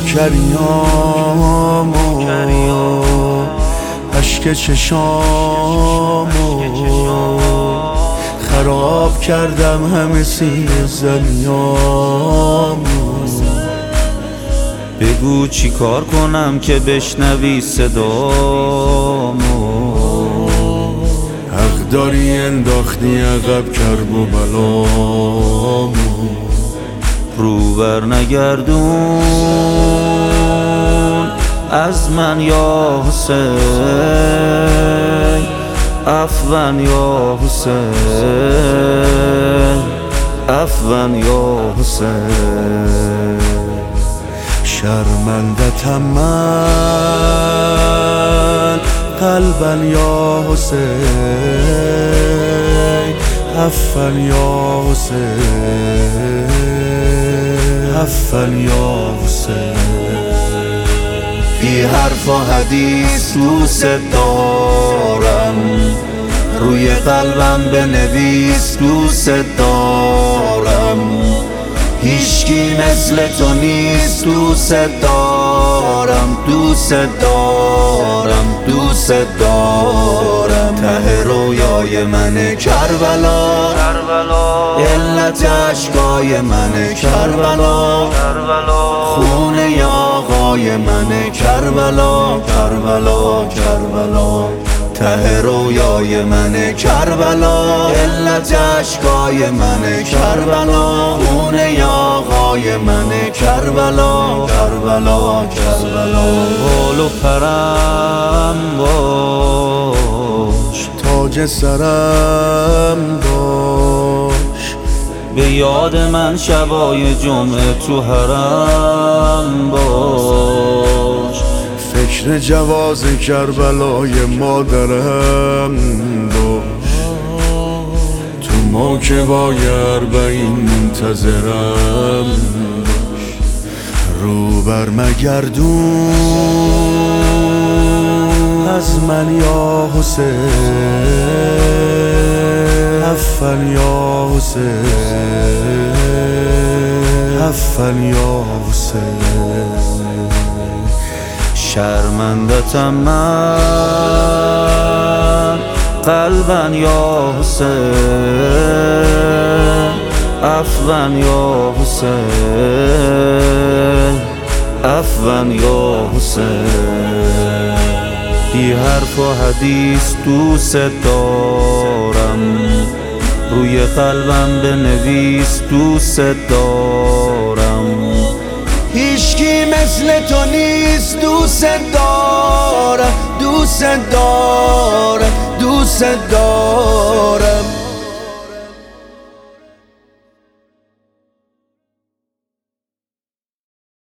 کریامو اشک چشامو خراب کردم همه سینه زنیامو. بگو چی کار کنم که بشنوی صدامو. حق داری انداختی عقب کرب و بلامو. رو بر نگردون از من یا حسین، عفوا یا حسین، عفوا یا حسین. شرمندتم من قلبا یا حسین، عفوا یا حسین، عفوا یا حسین. بی حرف و حدیث دوست دارم، روی قلبم بنویس دوست دارم. هیچکی مثل تو نیست دوست دارم، دوست دارم، دوست دارم. ته رویای من کربلا، علت عشقای من کربلا، خونه آقای من کربلا، کربلا، کربلا. ته رویای من کربلا، علت عشقای من کربلا، خونه آقای من کربلا، کربلا، کربلا. بال و پرم باش، تاج سرم باش، به یاد من شبای جمعه تو حرم باش. فکر جواز کربلای مادرم باش، تو موکبای اربعین منتظرم باش. رو بر مگردون از من یا حسین، عفوا یا حسین، عفوا یا حسین. شرمندتم من قلبا یا حسین، عفوا یا حسین، عفوا یا حسین. بی حرف و حدیث دوست دارم، روی قلبم بنویس دوست دارم. هیچکی مثل تو نیست دوست دارم، دوست دارم، دوست دارم.